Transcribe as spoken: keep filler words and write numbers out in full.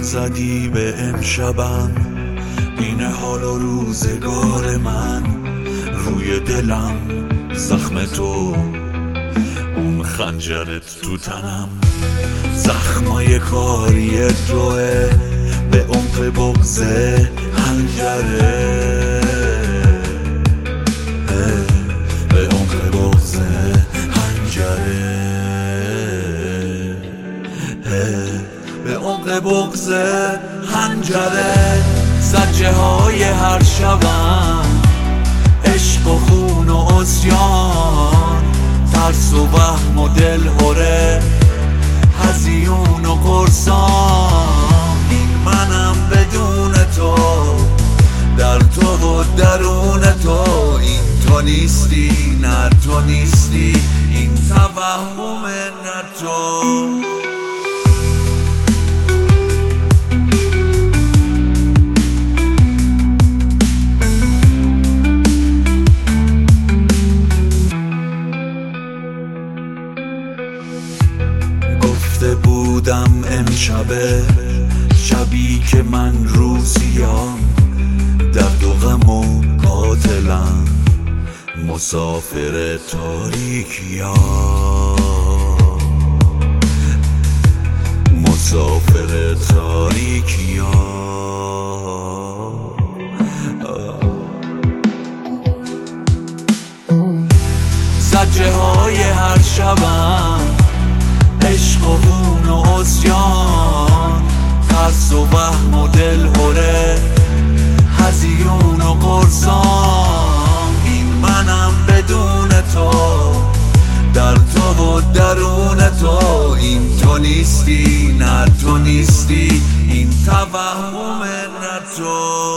زدی به امشبم، این حال و روزگار من. روی دلم زخم تو، اون خنجرت تو تنم. زخمای کاری توه به عمق بغض حنجره، به عمق بغض حنجره، به عمق بغض حنجره. زجه های هر شبم، عشق و خون و عصیان، ترس و وهم و دل هره، هزیون و قرصان. این منم بدون تو، در تو و درون تو. این تو نیستی، نه تو نیستی، این توهم نه تو. گفته بودم امشبه، شبی که من روزیام، درد و غم و قاتلم، مسافر تاریکیام، مسافر تاریکیام. زجه های هر شبم، عشق و خون و عصیان، ترس و وهم و دل هره، هزیون و قرصان. این منم بدون تو، در تو و درون تو. این تو نیستی، نه تو نیستی، این توهم نه تو.